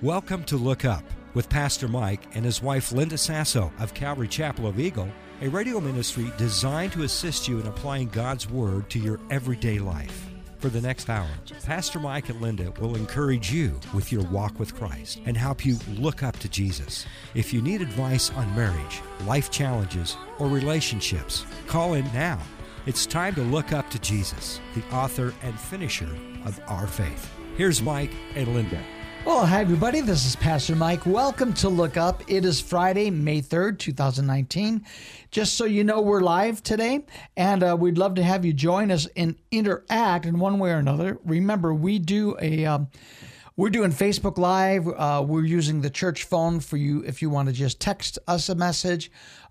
Welcome to Look Up with Pastor Mike and his wife Linda Sasso of Calvary Chapel of Eagle, a radio ministry designed to assist you in applying God's Word to your everyday life. For the next hour, Pastor Mike and Linda will encourage you with your walk with Christ and help you look up to Jesus. If you need advice on marriage, life challenges, or relationships, call in now. It's time to look up to Jesus, the author and finisher of our faith. Here's Mike and Linda. Well, hi, everybody. This is Pastor Mike. Welcome to Look Up. It is Friday, May 3rd, 2019. Just so you know, we're live today, and we'd love to have you join us and interact in one way or another. Remember, we're doing Facebook Live. We're using the church phone for you if you want to just text us a message.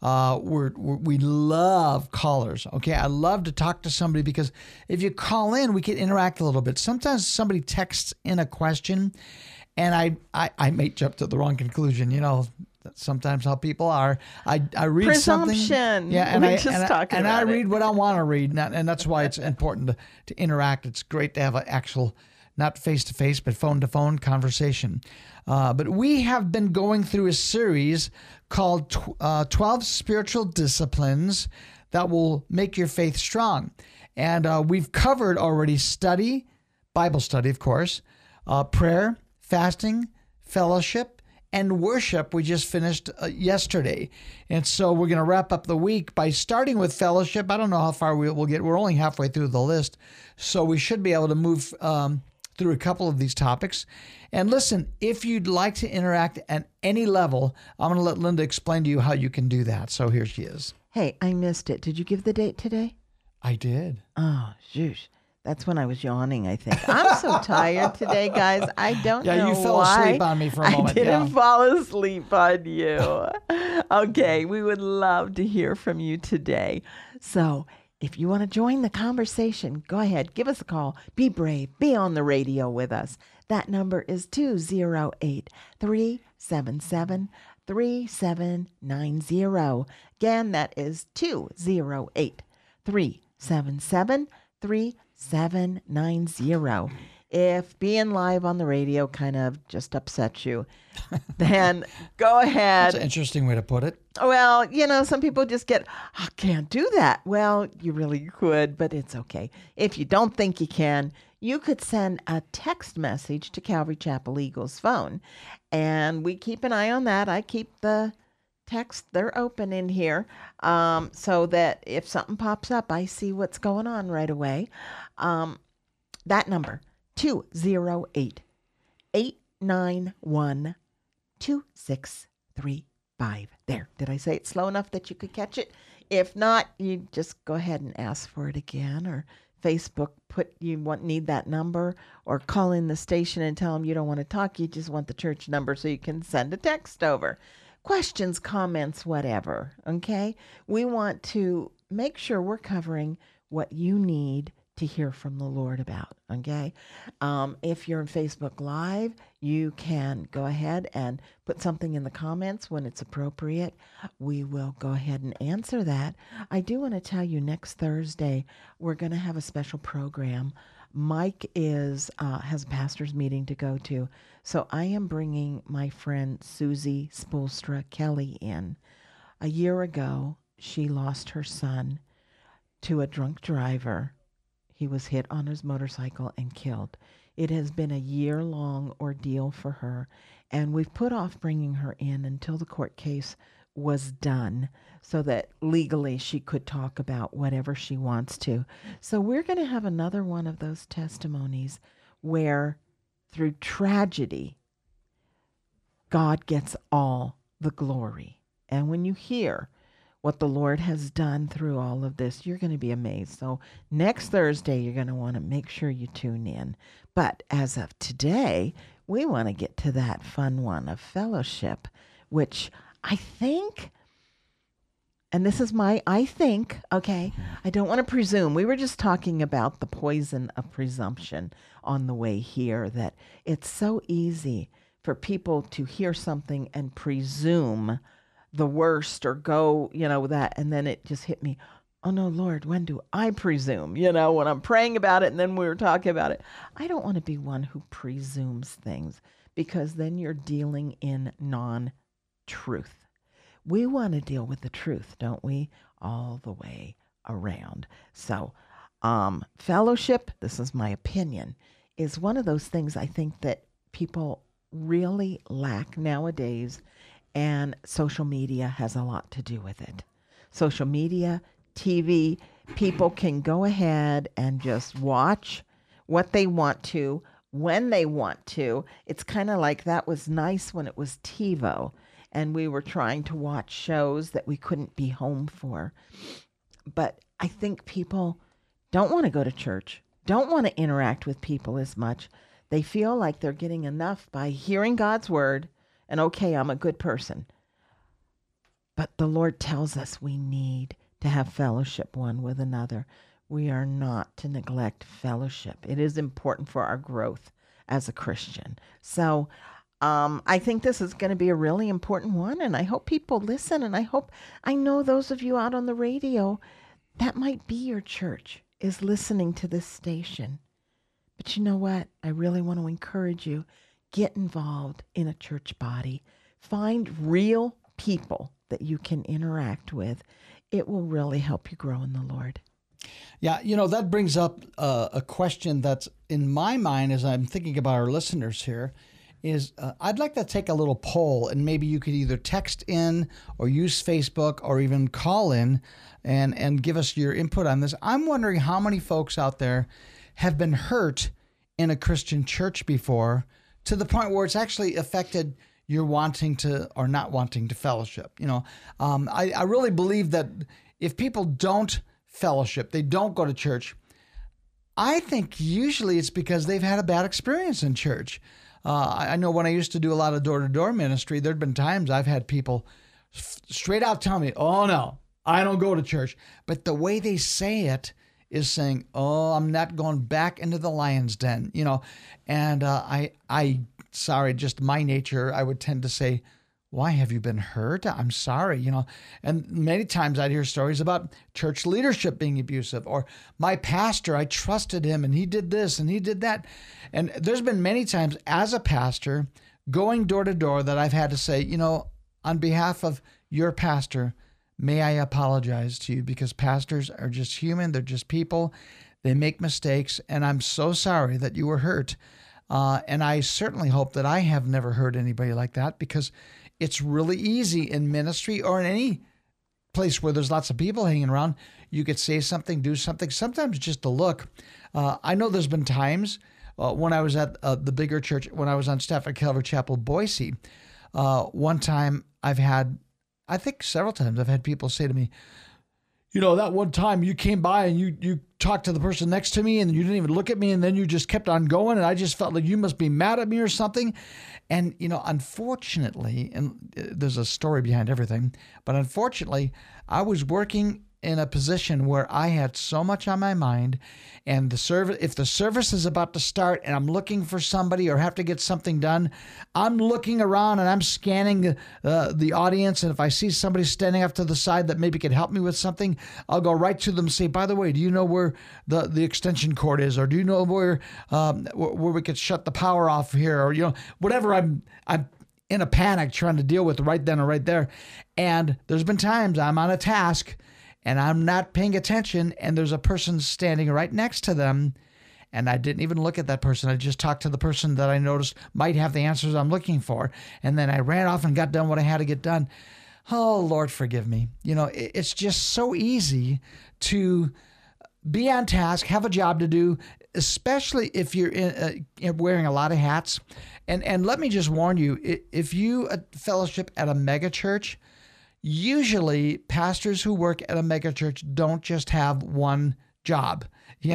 We love callers, okay? I love to talk to somebody because if you call in, we can interact a little bit. Sometimes somebody texts in a question, and I may jump to the wrong conclusion. You know, that's sometimes how people are. I read Presumption. something. Yeah, and I read what I want to read, and that's why it's important to interact. It's great to have an actual, not face-to-face, but phone-to-phone conversation. But we have been going through a series called 12 Spiritual Disciplines that will make your faith strong. And we've covered already study, Bible study, of course, prayer, fasting, fellowship, and worship. We just finished yesterday. And so we're going to wrap up the week by starting with fellowship. I don't know how far we'll get. We're only halfway through the list. So we should be able to move through a couple of these topics. And listen, if you'd like to interact at any level, I'm going to let Linda explain to you how you can do that. So here she is. Hey, I missed it. Did you give the date today? I did. Oh, zhoosh. That's when I was yawning, I think. I'm so tired today, guys. I don't know why. Yeah, you fell asleep on me for a moment. I didn't fall asleep on you. Okay, we would love to hear from you today. So if you want to join the conversation, go ahead, give us a call. Be brave. Be on the radio with us. That number is 208-377-3790. Again, that is 208-377-3790. If being live on the radio kind of just upsets you, then go ahead. That's an interesting way to put it. Well, you know, some people just get, I can't do that. Well, you really could, but it's okay. If you don't think you can, you could send a text message to Calvary Chapel Eagle's phone. And we keep an eye on that. I keep the text, they're open in here, so that if something pops up, I see what's going on right away. That number, 208-891-2635. There. Did I say it slow enough that you could catch it? If not, you just go ahead and ask for it again, or Facebook need that number, or call in the station and tell them you don't want to talk, you just want the church number so you can send a text over. Questions, comments, whatever, okay? We want to make sure we're covering what you need to hear from the Lord about, okay? If you're in Facebook Live, you can go ahead and put something in the comments when it's appropriate. We will go ahead and answer that. I do want to tell you, next Thursday, we're going to have a special program. Mike has a pastor's meeting to go to, so I am bringing my friend Susie Spoelstra Kelly in. A year ago, she lost her son to a drunk driver. He was hit on his motorcycle and killed. It has been a year-long ordeal for her, and we've put off bringing her in until the court case was done so that legally she could talk about whatever she wants to. So we're going to have another one of those testimonies where through tragedy, God gets all the glory. And when you hear what the Lord has done through all of this, you're going to be amazed. So next Thursday, you're going to want to make sure you tune in. But as of today, we want to get to that fun one of fellowship, which I think, and this is I think, okay, I don't want to presume. We were just talking about the poison of presumption on the way here, that it's so easy for people to hear something and presume the worst or go, that. And then it just hit me. Oh no, Lord, when do I presume? When I'm praying about it and then we were talking about it. I don't want to be one who presumes things, because then you're dealing in non-truth. We want to deal with the truth, don't we? All the way around. So, fellowship, this is my opinion, is one of those things I think that people really lack nowadays, and social media has a lot to do with it. Social media, TV, people can go ahead and just watch what they want to, when they want to. It's kind of like that was nice when it was TiVo and we were trying to watch shows that we couldn't be home for. But I think people don't want to go to church, don't want to interact with people as much. They feel like they're getting enough by hearing God's word and, okay, I'm a good person. But the Lord tells us we need to have fellowship one with another. We are not to neglect fellowship. It is important for our growth as a Christian. So I think this is going to be a really important one, and I hope people listen, and I know those of you out on the radio, that might be your church, is listening to this station. But you know what? I really want to encourage you. Get involved in a church body. Find real people that you can interact with. It will really help you grow in the Lord. Yeah, that brings up a question that's in my mind as I'm thinking about our listeners here is I'd like to take a little poll, and maybe you could either text in or use Facebook or even call in and give us your input on this. I'm wondering how many folks out there have been hurt in a Christian church before to the point where it's actually affected your wanting to or not wanting to fellowship. I really believe that if people don't fellowship, they don't go to church, I think usually it's because they've had a bad experience in church. I know when I used to do a lot of door-to-door ministry, there'd been times I've had people straight out tell me, oh no, I don't go to church. But the way they say it is saying, oh, I'm not going back into the lion's den, and sorry, just my nature, I would tend to say, why have you been hurt? I'm sorry, and many times I'd hear stories about church leadership being abusive, or my pastor, I trusted him and he did this and he did that. And there's been many times as a pastor going door to door that I've had to say, on behalf of your pastor, may I apologize to you, because pastors are just human. They're just people. They make mistakes. And I'm so sorry that you were hurt. And I certainly hope that I have never hurt anybody like that, because it's really easy in ministry or in any place where there's lots of people hanging around. You could say something, do something, sometimes just a look. I know there's been times when I was at the bigger church, when I was on staff at Calvary Chapel, Boise, one time I think several times I've had people say to me, that one time you came by and you talked to the person next to me and you didn't even look at me, and then you just kept on going, and I just felt like you must be mad at me or something. And, unfortunately, and there's a story behind everything, but unfortunately, I was working in a position where I had so much on my mind, and if the service is about to start and I'm looking for somebody or have to get something done, I'm looking around and I'm scanning the audience, and if I see somebody standing up to the side that maybe could help me with something, I'll go right to them and say, by the way, do you know where the extension cord is, or do you know where we could shut the power off here, or whatever I'm in a panic trying to deal with right then or right there. And there's been times I'm on a task and I'm not paying attention, and there's a person standing right next to them, and I didn't even look at that person. I just talked to the person that I noticed might have the answers I'm looking for, and then I ran off and got done what I had to get done. Oh, Lord, forgive me. It's just so easy to be on task, have a job to do, especially if you're wearing a lot of hats. And let me just warn you, if you fellowship at a mega church, usually pastors who work at a megachurch don't just have one job.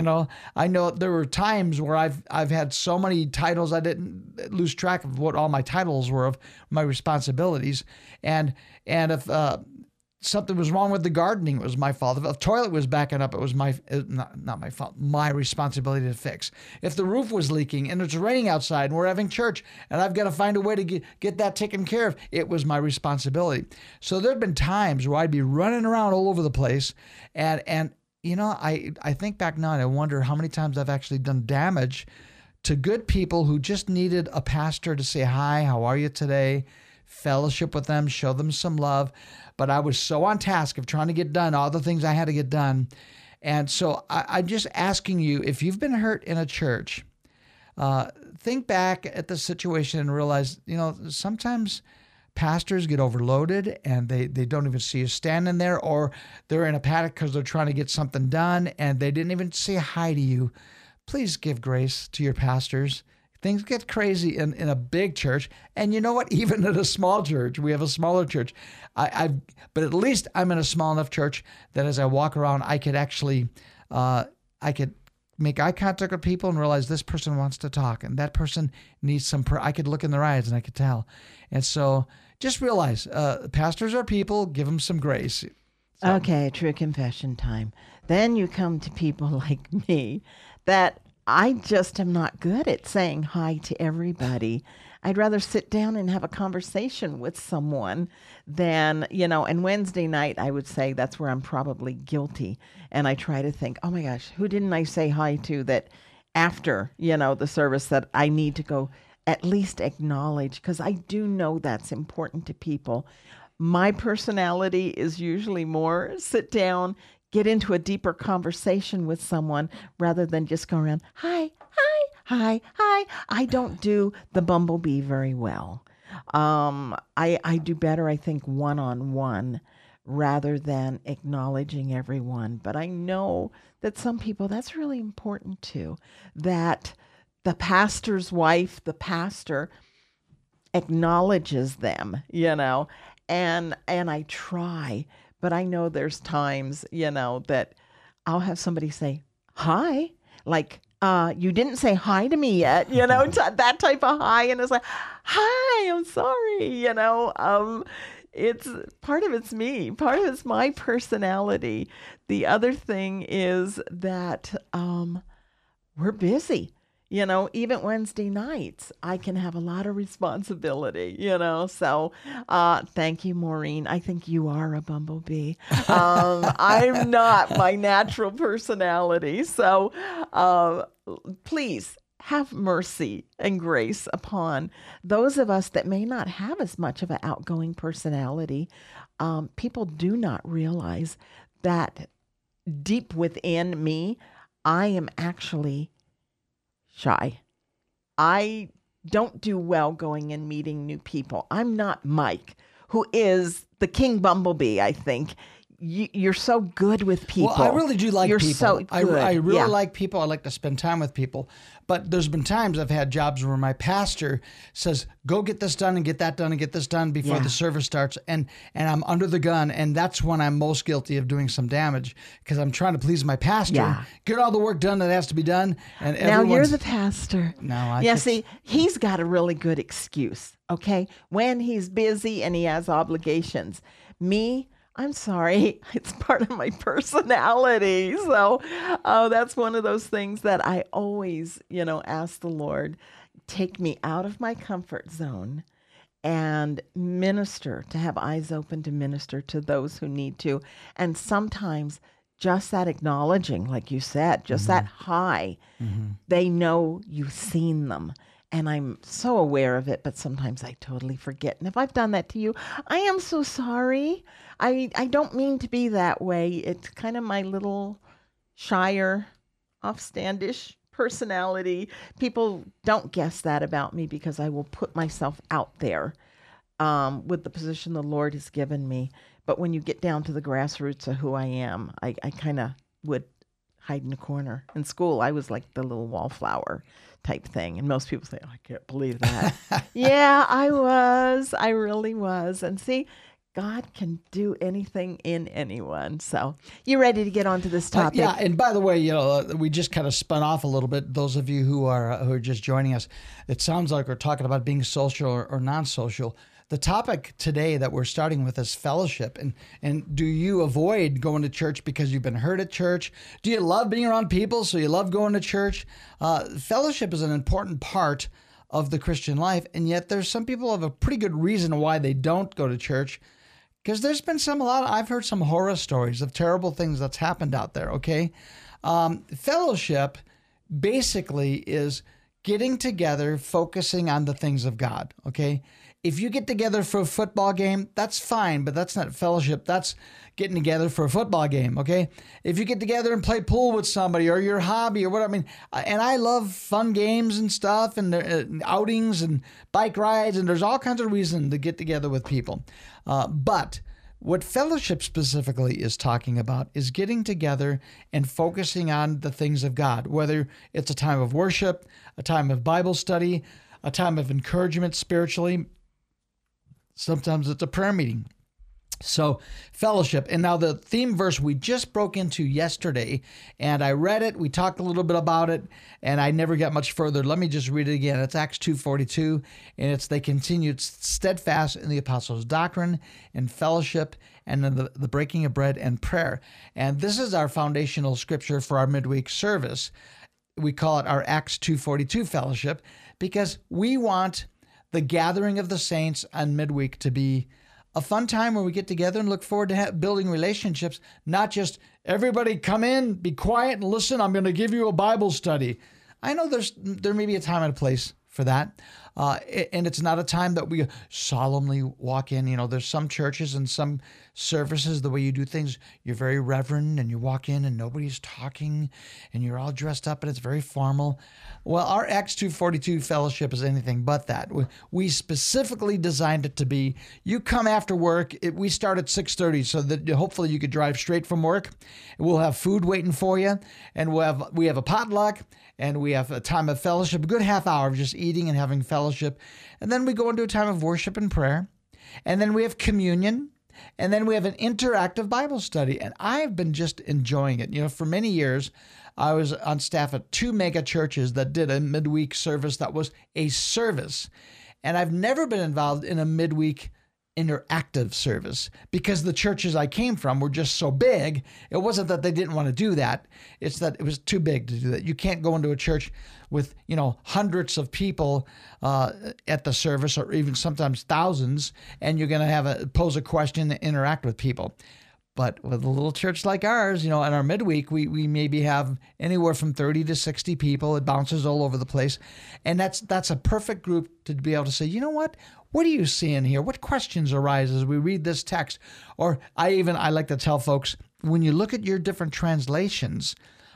I know there were times where I've had so many titles I didn't lose track of what all my titles were of my responsibilities. And if something was wrong with the gardening, it was my fault. If a toilet was backing up, it was not my fault, my responsibility to fix. If the roof was leaking and it's raining outside and we're having church and I've got to find a way to get that taken care of, it was my responsibility. So there'd been times where I'd be running around all over the place, and I think back now and I wonder how many times I've actually done damage to good people who just needed a pastor to say, hi, how are you today? Fellowship with them, show them some love. But I was so on task of trying to get done all the things I had to get done. And so I'm just asking you, if you've been hurt in a church, think back at the situation and realize, sometimes pastors get overloaded and they don't even see you standing there, or they're in a panic because they're trying to get something done and they didn't even say hi to you. Please give grace to your pastors. Things get crazy in a big church. And you know what? Even in a small church, we have a smaller church. But at least I'm in a small enough church that as I walk around, I could actually, I could make eye contact with people and realize this person wants to talk and that person needs some prayer. I could look in their eyes and I could tell. And so just realize pastors are people, give them some grace. So. Okay, true confession time. Then you come to people like me that I just am not good at saying hi to everybody. I'd rather sit down and have a conversation with someone than, and Wednesday night, I would say that's where I'm probably guilty. And I try to think, oh my gosh, who didn't I say hi to that after, the service that I need to go at least acknowledge? Because I do know that's important to people. My personality is usually more sit down, get into a deeper conversation with someone rather than just go around, hi, hi, hi, hi. I don't do the bumblebee very well. I do better, I think, one-on-one rather than acknowledging everyone. But I know that some people, that's really important too, that the pastor's wife, the pastor, acknowledges them, and I try. But I know there's times, that I'll have somebody say, hi, like, you didn't say hi to me yet, that type of hi. And it's like, hi, I'm sorry, it's part of it's me. Part of it's my personality. The other thing is that we're busy. Even Wednesday nights, I can have a lot of responsibility, So thank you, Maureen. I think you are a bumblebee. I'm not my natural personality. So please have mercy and grace upon those of us that may not have as much of an outgoing personality. People do not realize that deep within me, I am actually shy. I don't do well going and meeting new people. I'm not Mike, who is the king bumblebee, I think. You're so good with people. Well, I really do like You're people. So good. I really like people. I like to spend time with people. But there's been times I've had jobs where my pastor says, go get this done and get that done and get this done before the service starts. And I'm under the gun. And that's when I'm most guilty of doing some damage because I'm trying to please my pastor. Get all the work done that has to be done. And now you're the pastor. No, see, he's got a really good excuse, okay? When he's busy and he has obligations. Me, I'm sorry, it's part of my personality. So that's one of those things that I always, ask the Lord, take me out of my comfort zone and minister, to have eyes open to minister to those who need to. And sometimes just that acknowledging, like you said, just that hi, they know you've seen them. And I'm so aware of it, but sometimes I totally forget. And if I've done that to you, I am so sorry. I don't mean to be that way. It's kind of my little shyer, offstandish personality. People don't guess that about me because I will put myself out there with the position the Lord has given me. But when you get down to the grassroots of who I am, I kind of would hide in a corner. In school, I was like the little wallflower type thing. And most people say, oh, I can't believe that. Yeah, I was. I really was. And see, God can do anything in anyone. So you ready to get onto this topic? Yeah. And by the way, we just kind of spun off a little bit. Those of you who are just joining us, it sounds like we're talking about being social or non-social. The topic today that we're starting with is fellowship. And do you avoid going to church because you've been hurt at church? Do you love being around people, so you love going to church? Fellowship is an important part of the Christian life, and yet there's some people who have a pretty good reason why they don't go to church. Because there's been I've heard some horror stories of terrible things that's happened out there, okay? Fellowship basically is getting together, focusing on the things of God, okay? If you get together for a football game, that's fine, but that's not fellowship. That's getting together for a football game, okay? If you get together and play pool with somebody or your hobby or whatever, and I love fun games and stuff and outings and bike rides, and there's all kinds of reasons to get together with people. But what fellowship specifically is talking about is getting together and focusing on the things of God, whether it's a time of worship, a time of Bible study, a time of encouragement spiritually. Sometimes it's a prayer meeting. So fellowship. And now the theme verse we just broke into yesterday, and I read it. We talked a little bit about it, and I never got much further. Let me just read it again. It's Acts 2:42, and it's they continued steadfast in the apostles' doctrine and fellowship and then the breaking of bread and prayer. And this is our foundational scripture for our midweek service. We call it our Acts 2:42 fellowship because we want the gathering of the saints on midweek to be a fun time where we get together and look forward to building relationships, not just everybody come in, be quiet and listen, I'm going to give you a Bible study. I know there may be a time and a place for that. And it's not a time that we solemnly walk in. There's some churches and some services, the way you do things, you're very reverent and you walk in and nobody's talking and you're all dressed up and it's very formal. Well, our Acts 2:42 fellowship is anything but that. We specifically designed it to be, you come after work, we start at 6:30 so that hopefully you could drive straight from work. We'll have food waiting for you, and we have a potluck, and we have a time of fellowship, a good half hour of just eating and having fellowship. And then we go into a time of worship and prayer. And then we have communion. And then we have an interactive Bible study. And I've been just enjoying it. For many years, I was on staff at 2 mega churches that did a midweek service that was a service. And I've never been involved in a midweek interactive service because the churches I came from were just so big. It wasn't that they didn't want to do that. It's that it was too big to do that. You can't go into a church with, hundreds of people at the service, or even sometimes thousands, and you're going to pose a question and interact with people. But with a little church like ours, in our midweek, we maybe have anywhere from 30 to 60 people. It bounces all over the place. And that's a perfect group to be able to say, you know what? What are you seeing here? What questions arise as we read this text? Or I like to tell folks, when you look at your different translations,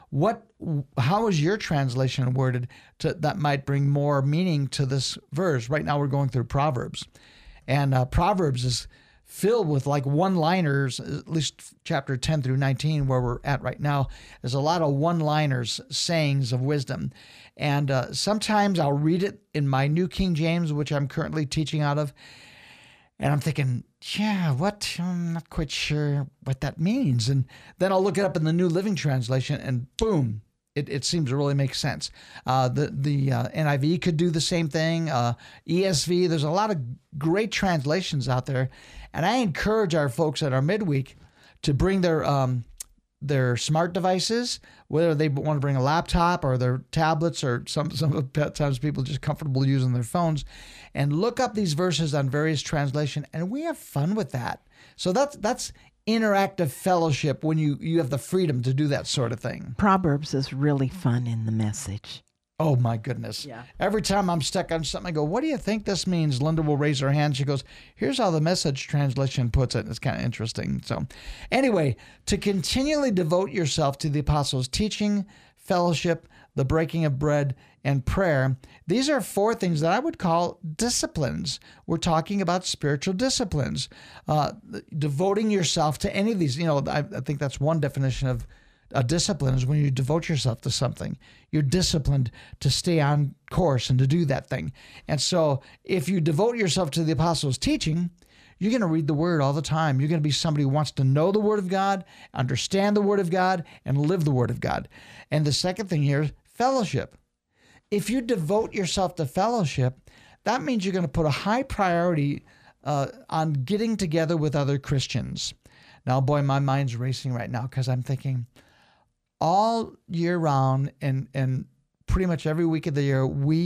how is your translation worded that might bring more meaning to this verse? Right now we're going through Proverbs. And Proverbs is filled with like one-liners, at least chapter 10 through 19, where we're at right now. There's a lot of one-liners, sayings of wisdom. And sometimes I'll read it in my New King James, which I'm currently teaching out of. And I'm thinking, I'm not quite sure what that means. And then I'll look it up in the New Living Translation and boom, it seems to really make sense. The NIV could do the same thing. ESV, there's a lot of great translations out there. And I encourage our folks at our midweek to bring their smart devices, whether they want to bring a laptop or their tablets, or sometimes people are just comfortable using their phones, and look up these verses on various translations, and we have fun with that. So that's interactive fellowship when you have the freedom to do that sort of thing. Proverbs is really fun in the Message. Oh, my goodness. Yeah. Every time I'm stuck on something, I go, what do you think this means? Linda will raise her hand. She goes, here's how the Message translation puts it. It's kind of interesting. So anyway, to continually devote yourself to the apostles' teaching, fellowship, the breaking of bread, and prayer, these are 4 things that I would call disciplines. We're talking about spiritual disciplines. Devoting yourself to any of these, I think that's one definition of a discipline is when you devote yourself to something. You're disciplined to stay on course and to do that thing. And so if you devote yourself to the apostles' teaching, you're going to read the Word all the time. You're going to be somebody who wants to know the Word of God, understand the Word of God, and live the Word of God. And the second thing here is fellowship. If you devote yourself to fellowship, that means you're going to put a high priority on getting together with other Christians. Now, boy, my mind's racing right now because I'm thinking, all year round and pretty much every week of the year,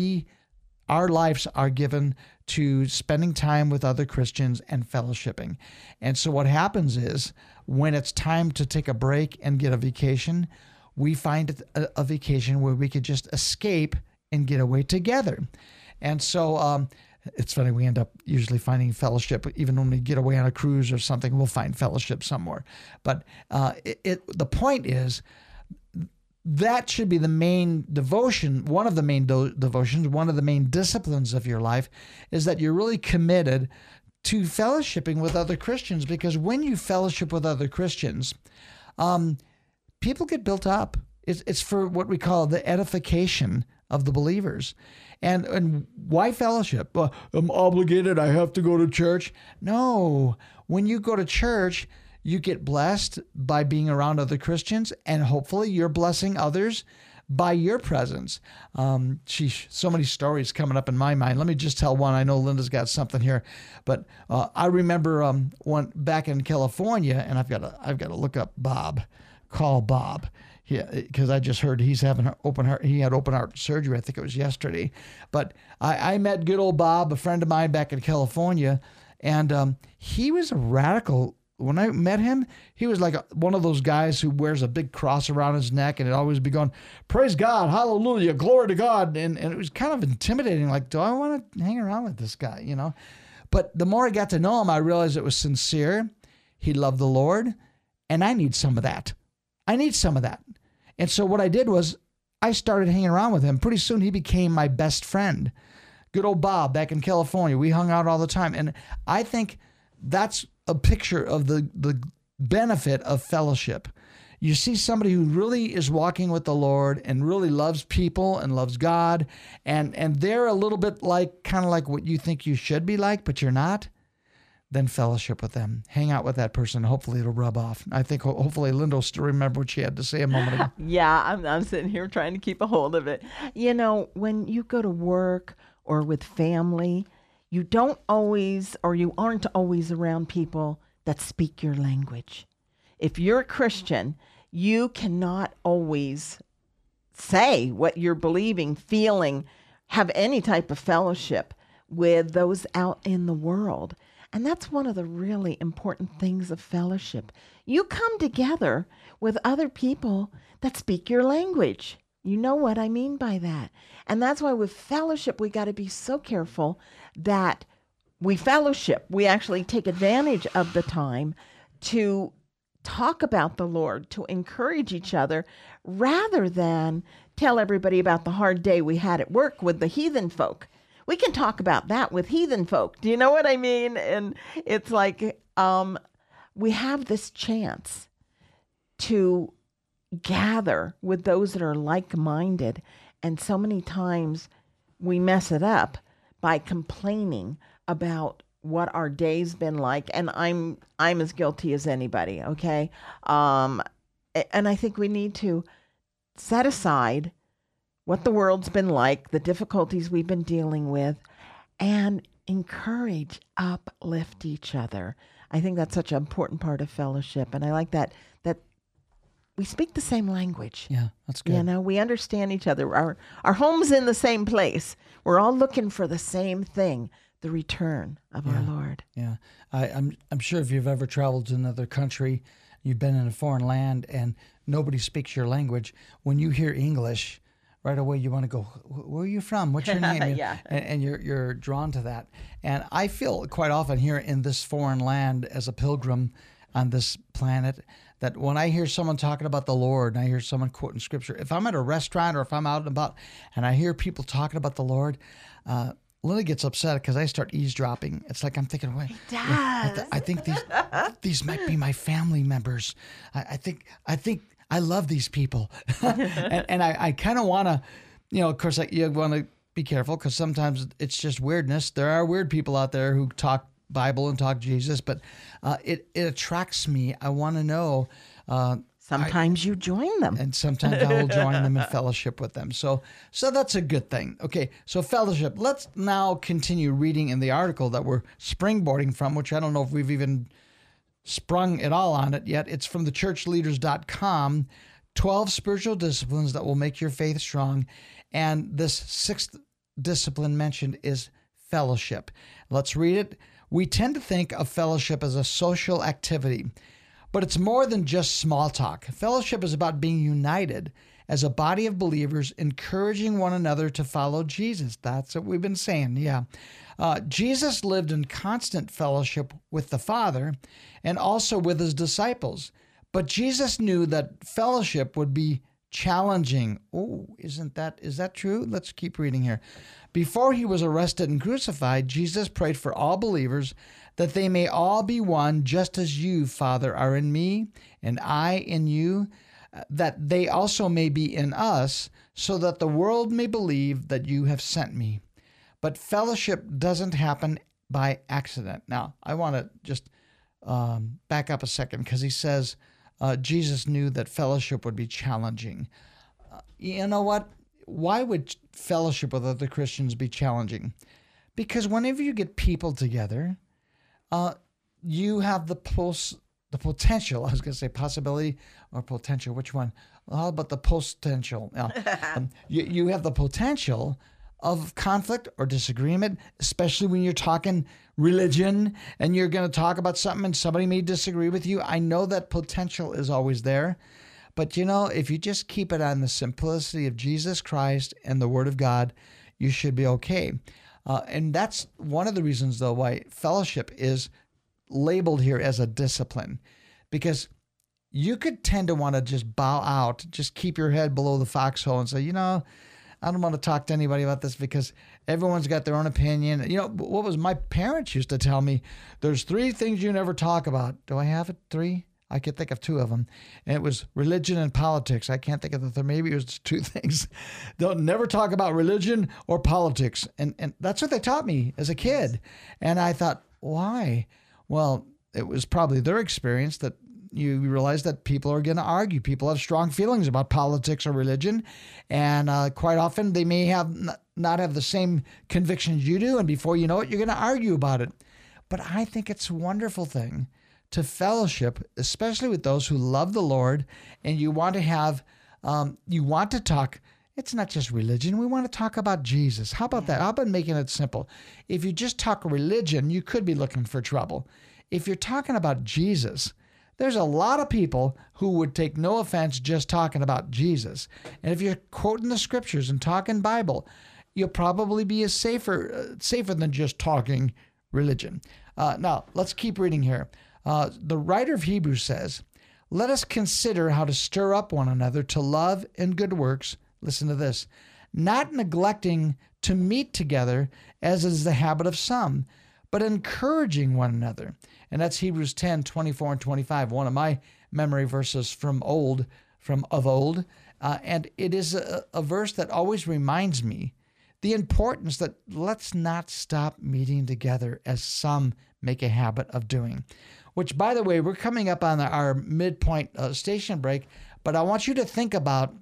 our lives are given to spending time with other Christians and fellowshipping. And so what happens is when it's time to take a break and get a vacation, we find a vacation where we could just escape and get away together. And so it's funny, we end up usually finding fellowship. Even when we get away on a cruise or something, we'll find fellowship somewhere. But the point is, that should be the main devotion, one of the main devotions, one of the main disciplines of your life, is that you're really committed to fellowshipping with other Christians. Because when you fellowship with other Christians, people get built up. It's for what we call the edification of the believers. And why fellowship? I'm obligated, I have to go to church. No, when you go to church, you get blessed by being around other Christians, and hopefully you're blessing others by your presence. So many stories coming up in my mind. Let me just tell one. I know Linda's got something here, but I remember one back in California, and I've got to look up Bob. Call Bob. Yeah, because I just heard he's having open heart. He had open heart surgery. I think it was yesterday. But I met good old Bob, a friend of mine back in California, and he was a radical. When I met him, he was like one of those guys who wears a big cross around his neck, and it always be going, "Praise God, hallelujah, glory to God," and it was kind of intimidating. Like, do I want to hang around with this guy? You know. But the more I got to know him, I realized it was sincere. He loved the Lord, and I need some of that. And so what I did was I started hanging around with him. Pretty soon he became my best friend. Good old Bob back in California. We hung out all the time. And I think that's a picture of the benefit of fellowship. You see somebody who really is walking with the Lord and really loves people and loves God, and they're a little bit kind of like what you think you should be like, but you're not. Then fellowship with them. Hang out with that person. Hopefully it'll rub off. I think hopefully Linda will still remember what she had to say a moment ago. Yeah, I'm sitting here trying to keep a hold of it. You know, when you go to work or with family, you don't always, or you aren't always around people that speak your language. If you're a Christian, you cannot always say what you're believing, feeling, have any type of fellowship with those out in the world. And that's one of the really important things of fellowship. You come together with other people that speak your language. You know what I mean by that. And that's why with fellowship, we got to be so careful that we fellowship. We actually take advantage of the time to talk about the Lord, to encourage each other, rather than tell everybody about the hard day we had at work with the heathen folk. We can talk about that with heathen folk. Do you know what I mean? And it's like we have this chance to gather with those that are like-minded. And so many times we mess it up by complaining about what our day's been like. And I'm as guilty as anybody, okay? And I think we need to set aside what the world's been like, the difficulties we've been dealing with, and encourage, uplift each other. I think that's such an important part of fellowship. And I like that we speak the same language. Yeah, that's good. You know, we understand each other. Our home's in the same place. We're all looking for the same thing, the return of our Lord. Yeah. I'm sure if you've ever traveled to another country, you've been in a foreign land and nobody speaks your language, when you hear English, right away you want to go, where are you from? What's your name? Yeah. And you're drawn to that. And I feel quite often here in this foreign land as a pilgrim on this planet that when I hear someone talking about the Lord and I hear someone quoting scripture, if I'm at a restaurant or if I'm out and about and I hear people talking about the Lord, Linda gets upset because I start eavesdropping. It's like I'm thinking, wait, I think these might be my family members. I think I love these people, and I kind of want to, of course, you want to be careful because sometimes it's just weirdness. There are weird people out there who talk Bible and talk Jesus, but it attracts me. I want to know. Sometimes you join them. And sometimes I will join them in fellowship with them. So that's a good thing. Okay, so fellowship. Let's now continue reading in the article that we're springboarding from, which I don't know if we've even sprung it all on it yet. It's from thechurchleaders.com, 12 spiritual disciplines that will make your faith strong. And this sixth discipline mentioned is fellowship. Let's read it. We tend to think of fellowship as a social activity, But it's more than just small talk. Fellowship is about being united as a body of believers, encouraging one another to follow Jesus. That's what we've been saying, yeah. Jesus lived in constant fellowship with the Father and also with his disciples. But Jesus knew that fellowship would be challenging. Oh, is that true? Let's keep reading here. Before he was arrested and crucified, Jesus prayed for all believers that they may all be one, just as you, Father, are in me and I in you, that they also may be in us, so that the world may believe that you have sent me. But fellowship doesn't happen by accident. Now, I want to just back up a second, because he says Jesus knew that fellowship would be challenging. You know what? Why would fellowship with other Christians be challenging? Because whenever you get people together, you have the potential, I was going to say possibility or potential, which one? How about the potential? You have the potential of conflict or disagreement, especially when you're talking religion and you're going to talk about something and somebody may disagree with you. I know that potential is always there. But, if you just keep it on the simplicity of Jesus Christ and the Word of God, you should be okay. And that's one of the reasons, though, why fellowship is labeled here as a discipline. Because you could tend to want to just bow out, just keep your head below the foxhole and say, I don't want to talk to anybody about this because everyone's got their own opinion. What was my parents used to tell me? There's 3 things you never talk about. Do I have it? 3? I could think of 2 of them. And it was religion and politics. I can't think of the third. Maybe it was 2 things. They'll never talk about religion or politics. And that's what they taught me as a kid. And I thought, why? Well, it was probably their experience that you realize that people are going to argue. People have strong feelings about politics or religion. And quite often they may not have the same convictions you do. And before you know it, you're going to argue about it. But I think it's a wonderful thing to fellowship, especially with those who love the Lord, and you want to have, you want to talk. It's not just religion. We want to talk about Jesus. How about that? How about making it simple? If you just talk religion, you could be looking for trouble. If you're talking about Jesus, there's a lot of people who would take no offense just talking about Jesus. And if you're quoting the scriptures and talking Bible, you'll probably be safer than just talking religion. Now, let's keep reading here. The writer of Hebrews says, "Let us consider how to stir up one another to love and good works." Listen to this. "Not neglecting to meet together, as is the habit of some, but encouraging one another." And that's Hebrews 10, 24 and 25, one of my memory verses from of old. And it is a verse that always reminds me the importance that let's not stop meeting together as some make a habit of doing. Which, by the way, we're coming up on our midpoint station break, but I want you to think about,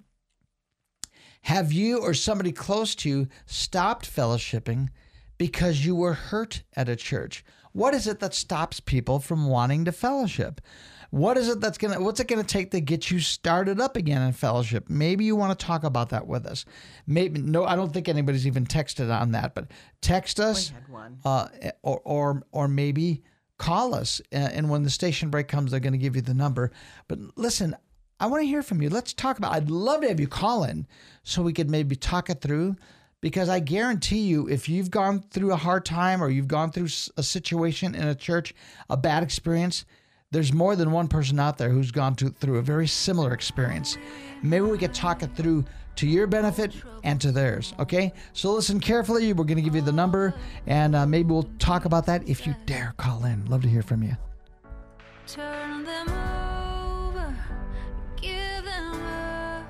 have you or somebody close to you stopped fellowshipping because you were hurt at a church? What is it that stops people from wanting to fellowship? What's it going to take to get you started up again in fellowship? Maybe you want to talk about that with us. No, I don't think anybody's even texted on that, but text us, we had one. or maybe call us. And when the station break comes, they're going to give you the number. But listen, I want to hear from you. Let's talk about, I'd love to have you call in so we could maybe talk it through. Because I guarantee you, if you've gone through a hard time or you've gone through a situation in a church, a bad experience, there's more than one person out there who's gone through a very similar experience. Maybe we could talk it through to your benefit and to theirs, okay? So listen carefully. We're going to give you the number, and maybe we'll talk about that if you dare call in. Love to hear from you. Turn them over, give them up,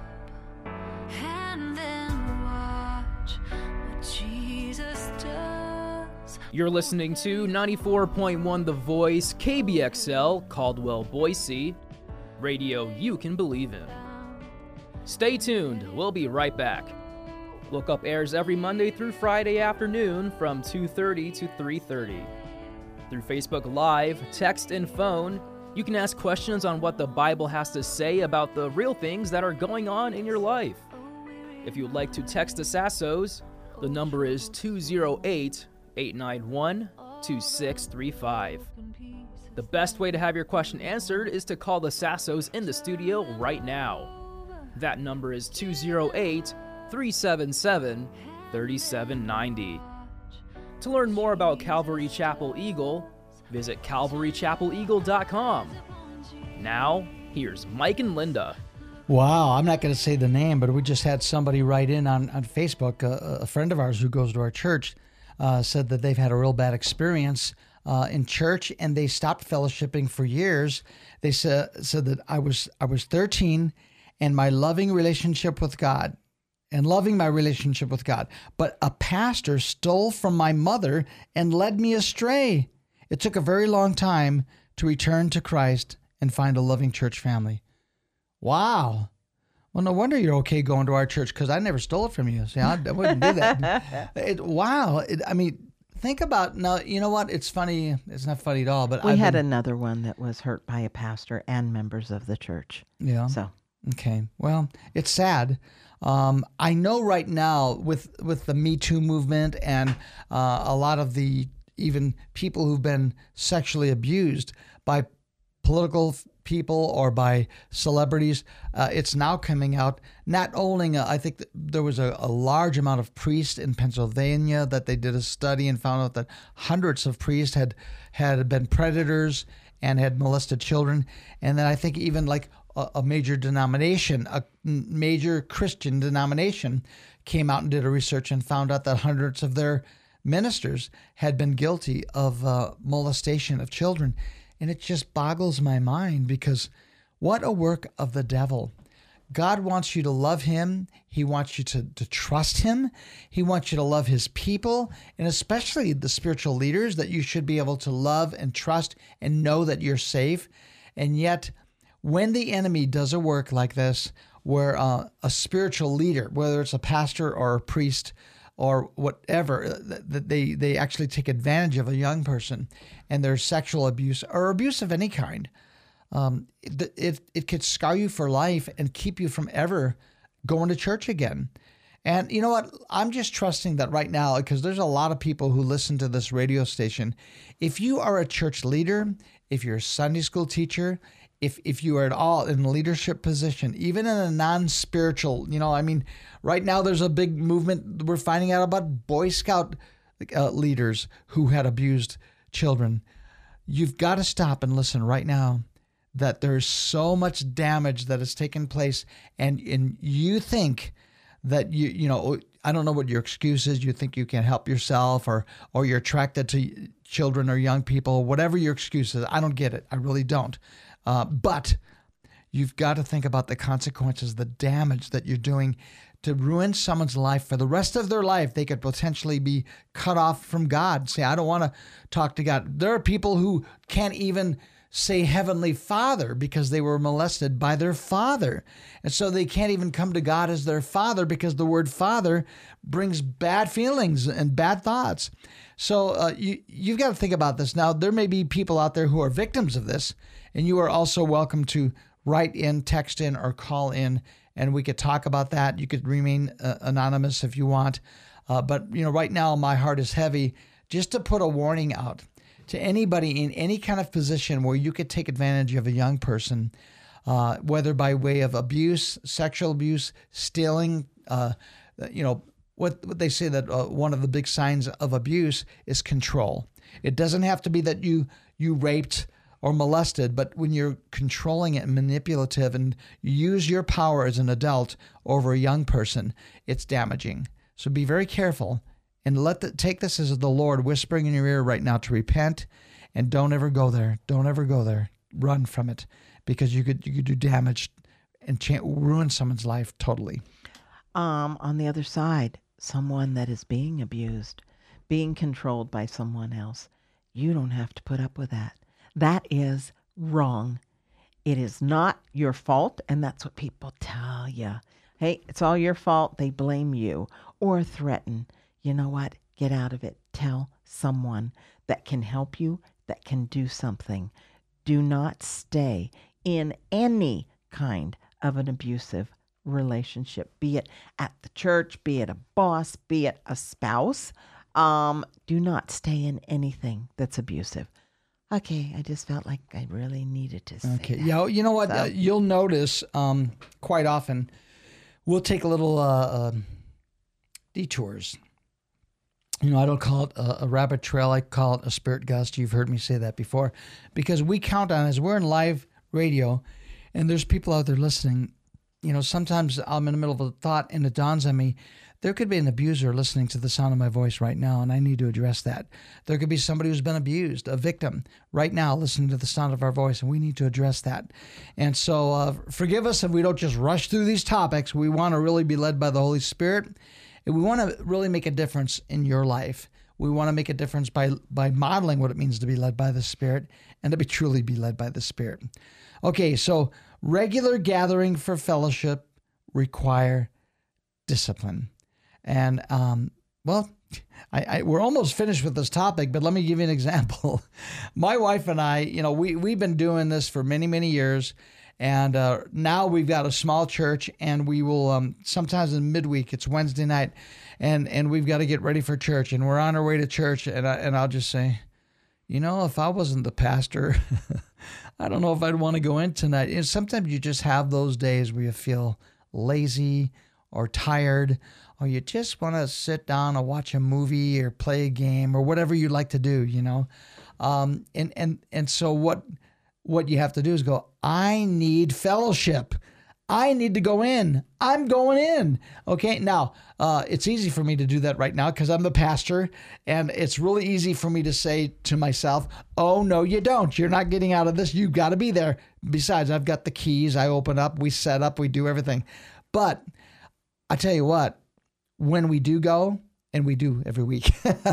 and then watch what Jesus does. You're listening to 94.1 The Voice, KBXL, Caldwell, Boise, radio you can believe in. Stay tuned, we'll be right back. Look Up airs every Monday through Friday afternoon from 2:30 to 3:30. Through Facebook Live, text, and phone, you can ask questions on what the Bible has to say about the real things that are going on in your life. If you'd like to text the Sassos, the number is 208-891-2635. The best way to have your question answered is to call the Sassos in the studio right now. That number is 208-377-3790. To learn more about Calvary Chapel Eagle, visit calvarychapeleagle.com. Now, here's Mike and Linda. Wow, I'm not going to say the name, but we just had somebody write in on Facebook, a friend of ours who goes to our church, said that they've had a real bad experience in church, and they stopped fellowshipping for years. They said that I was 13, and my loving relationship with God, but a pastor stole from my mother and led me astray. It took a very long time to return to Christ and find a loving church family. Wow. Well, no wonder you're okay going to our church, because I never stole it from you. See, I wouldn't do that. Wow. Think about, now, you know what? It's funny. It's not funny at all. But we had another one that was hurt by a pastor and members of the church. Yeah. So. Okay. Well, it's sad. I know right now with the Me Too movement and a lot of the even people who've been sexually abused by political people or by celebrities, it's now coming out. Not only, I think there was a large amount of priests in Pennsylvania that they did a study and found out that hundreds of priests had been predators and had molested children. And then I think even like a major denomination, a major Christian denomination, came out and did a research and found out that hundreds of their ministers had been guilty of molestation of children. And it just boggles my mind, because what a work of the devil. God wants you to love him. He wants you to trust him. He wants you to love his people, and especially the spiritual leaders that you should be able to love and trust and know that you're safe. And yet, when the enemy does a work like this, where a spiritual leader, whether it's a pastor or a priest or whatever, that they actually take advantage of a young person and their sexual abuse or abuse of any kind, it could scar you for life and keep you from ever going to church again. And you know what? I'm just trusting that right now, because there's a lot of people who listen to this radio station. If you are a church leader, if you're a Sunday school teacher, if you are at all in a leadership position, even in a non-spiritual, right now there's a big movement. We're finding out about Boy Scout leaders who had abused children. You've got to stop and listen right now, that there's so much damage that has taken place, and you think that I don't know what your excuse is. You think you can help yourself, or you're attracted to children or young people, whatever your excuse is. I don't get it. I really don't. But you've got to think about the consequences, the damage that you're doing to ruin someone's life for the rest of their life. They could potentially be cut off from God. Say, I don't want to talk to God. There are people who can't even say Heavenly Father because they were molested by their father. And so they can't even come to God as their father, because the word father brings bad feelings and bad thoughts. So you've got to think about this. Now, there may be people out there who are victims of this, and you are also welcome to write in, text in, or call in, and we could talk about that. You could remain anonymous if you want. But right now my heart is heavy just to put a warning out to anybody in any kind of position where you could take advantage of a young person, whether by way of abuse, sexual abuse, stealing. What they say that one of the big signs of abuse is control. It doesn't have to be that you raped or molested, but when you're controlling it and manipulative and use your power as an adult over a young person, it's damaging. So be very careful, and take this as the Lord whispering in your ear right now to repent, and don't ever go there. Don't ever go there. Run from it, because you could do damage and ruin someone's life totally. On the other side, someone that is being abused, being controlled by someone else, you don't have to put up with that. That is wrong. It is not your fault, and that's what people tell you. Hey, it's all your fault. They blame you or threaten. You know what? Get out of it. Tell someone that can help you, that can do something. Do not stay in any kind of an abusive relationship, be it at the church, be it a boss, be it a spouse. Do not stay in anything that's abusive. Okay, I just felt like I really needed to say Okay. that. Yeah, you know what? So- You'll notice quite often we'll take a little detours. You know, I don't call it a rabbit trail. I call it a spirit gust. You've heard me say that before. Because we count on, as we're in live radio, and there's people out there listening, you know, sometimes I'm in the middle of a thought and it dawns on me, there could be an abuser listening to the sound of my voice right now, and I need to address that. There could be somebody who's been abused, a victim, right now listening to the sound of our voice, and we need to address that. And so forgive us if we don't just rush through these topics. We want to really be led by the Holy Spirit, and we want to really make a difference in your life. We want to make a difference by modeling what it means to be led by the Spirit and to truly be led by the Spirit. Okay, so regular gathering for fellowship require discipline. And, well, we're almost finished with this topic, but let me give you an example. My wife and I, you know, we've been doing this for many, many years. And now we've got a small church, and we will sometimes in midweek, it's Wednesday night, and we've got to get ready for church. And we're on our way to church, and I'll just say, you know, if I wasn't the pastor, I don't know if I'd want to go in tonight. And sometimes you just have those days where you feel lazy or tired, or you just want to sit down and watch a movie or play a game or whatever you like to do, you know. And so what you have to do is go, I need fellowship. I need to go in. I'm going in. Okay. Now, it's easy for me to do that right now because I'm the pastor, and it's really easy for me to say to myself, oh, no, you don't. You're not getting out of this. You've got to be there. Besides, I've got the keys. I open up, we set up, we do everything. But I tell you what, when we do go, and we do every week,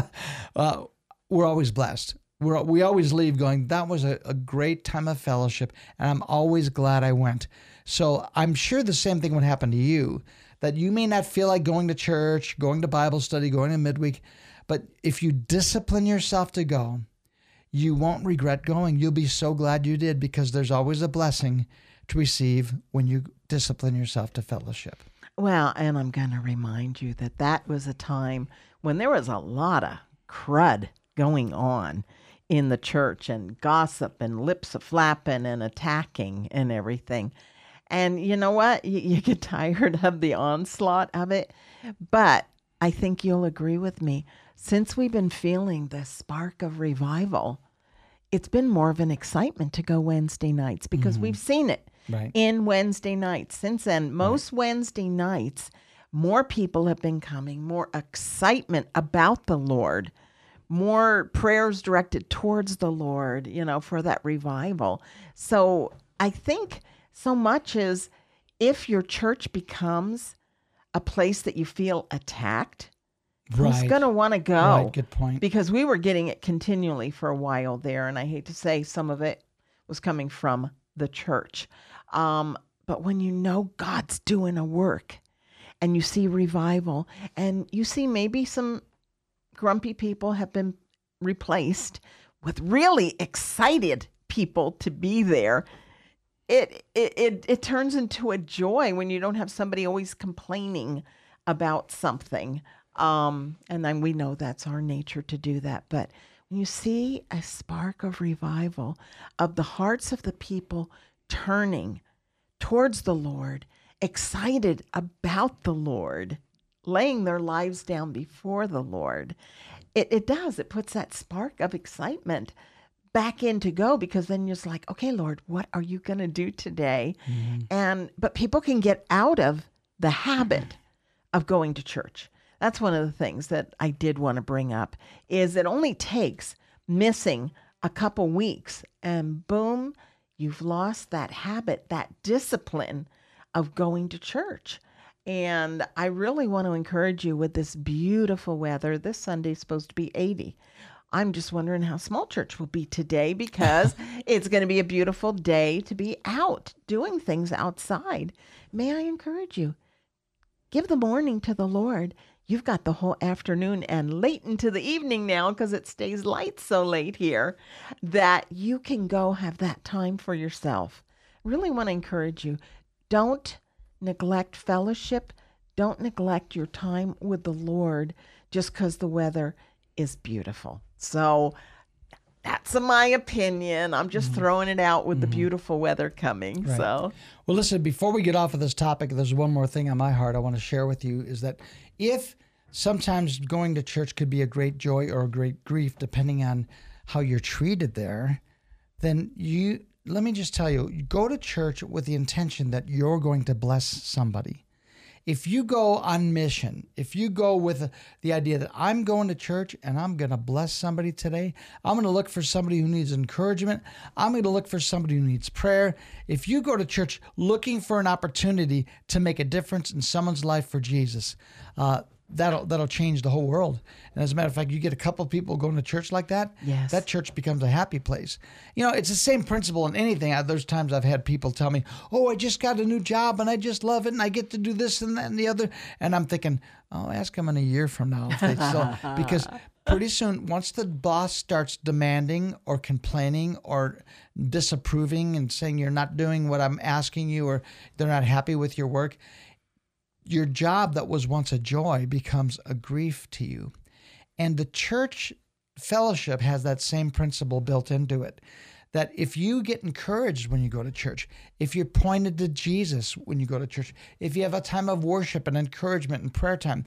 we're always blessed. We always leave going, that was a great time of fellowship, and I'm always glad I went. So I'm sure the same thing would happen to you, that you may not feel like going to church, going to Bible study, going to midweek, but if you discipline yourself to go, you won't regret going. You'll be so glad you did, because there's always a blessing to receive when you discipline yourself to fellowship. Well, and I'm going to remind you that was a time when there was a lot of crud going on in the church, and gossip and lips a flapping and attacking and everything. And you know what? You get tired of the onslaught of it. But I think you'll agree with me. Since we've been feeling the spark of revival, it's been more of an excitement to go Wednesday nights, because we've seen it in Wednesday nights. Since then, most Wednesday nights, more people have been coming, more excitement about the Lord, more prayers directed towards the Lord, you know, for that revival. So I think so much as if your church becomes a place that you feel attacked, who's going to want to go? Right, good point. Because we were getting it continually for a while there, and I hate to say some of it was coming from the church. But when you know God's doing a work, and you see revival, and you see maybe some grumpy people have been replaced with really excited people to be there, it turns into a joy when you don't have somebody always complaining about something. And then we know that's our nature to do that. But when you see a spark of revival, of the hearts of the people turning towards the Lord, excited about the Lord, laying their lives down before the Lord, it puts that spark of excitement back in to go, because then you're just like, okay, Lord, what are you going to do today? But people can get out of the habit of going to church. That's one of the things that I did want to bring up, is it only takes missing a couple weeks and boom, you've lost that habit, that discipline of going to church. And I really want to encourage you with this beautiful weather. This Sunday is supposed to be 80. I'm just wondering how small church will be today, because it's going to be a beautiful day to be out doing things outside. May I encourage you? Give the morning to the Lord. You've got the whole afternoon and late into the evening now, because it stays light so late here, that you can go have that time for yourself. Really want to encourage you. Don't neglect fellowship. Don't neglect your time with the Lord just because the weather is beautiful. So that's my opinion. I'm just throwing it out with the beautiful weather coming. Right. So, well, listen, before we get off of this topic, there's one more thing on my heart I want to share with you, is that if sometimes going to church could be a great joy or a great grief, depending on how you're treated there, then let me just tell you, go to church with the intention that you're going to bless somebody. If you go on mission, if you go with the idea that I'm going to church and I'm going to bless somebody today, I'm going to look for somebody who needs encouragement, I'm going to look for somebody who needs prayer. If you go to church looking for an opportunity to make a difference in someone's life for Jesus, that'll change the whole world. And as a matter of fact, you get a couple of people going to church like that, yes, that church becomes a happy place. You know, it's the same principle in anything. There's times I've had people tell me, oh, I just got a new job and I just love it and I get to do this and that and the other. And I'm thinking, oh, ask them in a year from now if they still, because pretty soon, once the boss starts demanding or complaining or disapproving and saying you're not doing what I'm asking you, or they're not happy with your work, your job that was once a joy becomes a grief to you. And the church fellowship has that same principle built into it, that if you get encouraged when you go to church, if you're pointed to Jesus when you go to church, if you have a time of worship and encouragement and prayer time,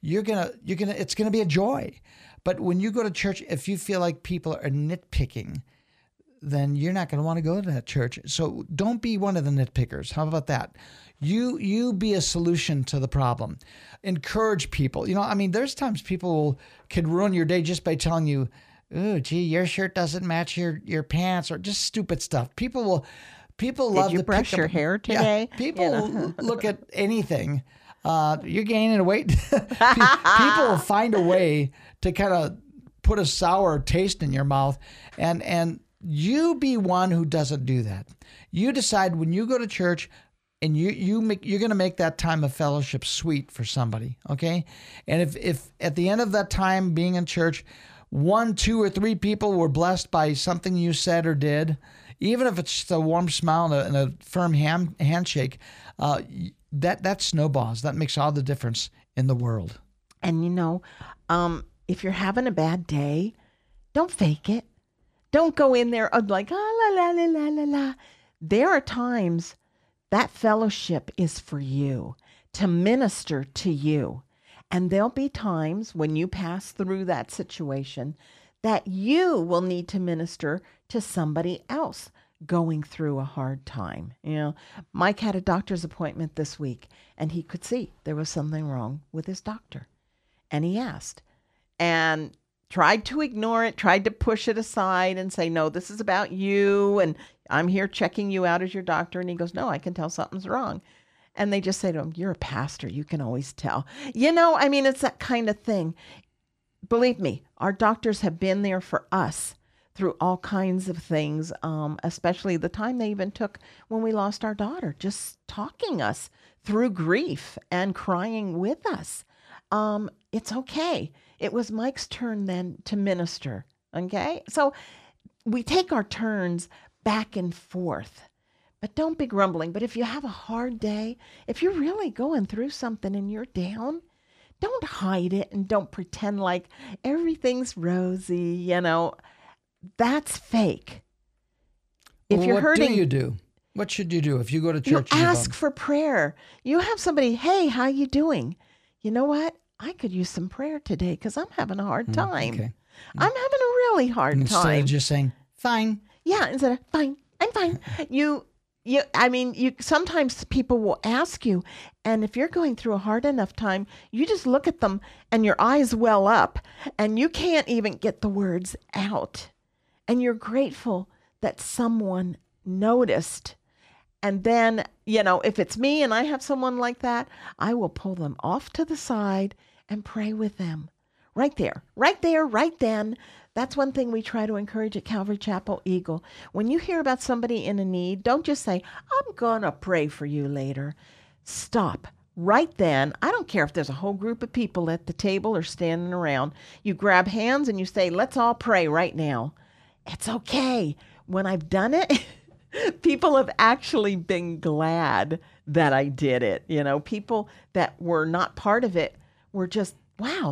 it's gonna be a joy. But when you go to church, if you feel like people are nitpicking, then you're not going to want to go to that church. So don't be one of the nitpickers. How about that? You be a solution to the problem. Encourage people. You know, I mean, there's times people can ruin your day just by telling you, "Oh, gee, your shirt doesn't match your pants," or just stupid stuff. People love did you brush your hair today? Yeah, people look at anything. You're gaining weight. People will find a way to kind of put a sour taste in your mouth, and you be one who doesn't do that. You decide when you go to church, and you're going to make that time of fellowship sweet for somebody, okay? And if at the end of that time being in church, 1, 2, or 3 people were blessed by something you said or did, even if it's just a warm smile and a firm handshake, that snowballs. That makes all the difference in the world. And if you're having a bad day, don't fake it. Don't go in there like, la, la, la, la, la, la. There are times that fellowship is for you, to minister to you. And there'll be times when you pass through that situation that you will need to minister to somebody else going through a hard time. You know, Mike had a doctor's appointment this week, and he could see there was something wrong with his doctor. And he asked, and tried to ignore it, tried to push it aside and say, no, this is about you, and I'm here checking you out as your doctor. And he goes, no, I can tell something's wrong. And they just say to him, you're a pastor, you can always tell. It's that kind of thing. Believe me, our doctors have been there for us through all kinds of things, especially the time they even took when we lost our daughter, just talking us through grief and crying with us. It's okay. It was Mike's turn then to minister. Okay. So we take our turns back and forth, but don't be grumbling. But if you have a hard day, if you're really going through something and you're down, don't hide it and don't pretend like everything's rosy. That's fake. If you're hurting, what do you do? What should you do if you go to church? You ask for prayer. You have somebody, hey, how you doing? You know what? I could use some prayer today because I'm having a hard time. Okay. I'm having a really hard time. Instead of just saying, fine. Yeah, instead of, fine, I'm fine. Sometimes people will ask you, and if you're going through a hard enough time, you just look at them and your eyes well up and you can't even get the words out. And you're grateful that someone noticed. And then, if it's me and I have someone like that, I will pull them off to the side and pray with them. Right there, right then. That's one thing we try to encourage at Calvary Chapel Eagle. When you hear about somebody in a need, don't just say, I'm going to pray for you later. Stop. Right then, I don't care if there's a whole group of people at the table or standing around. You grab hands and you say, let's all pray right now. It's okay. When I've done it, people have actually been glad that I did it. People that were not part of it were just, wow,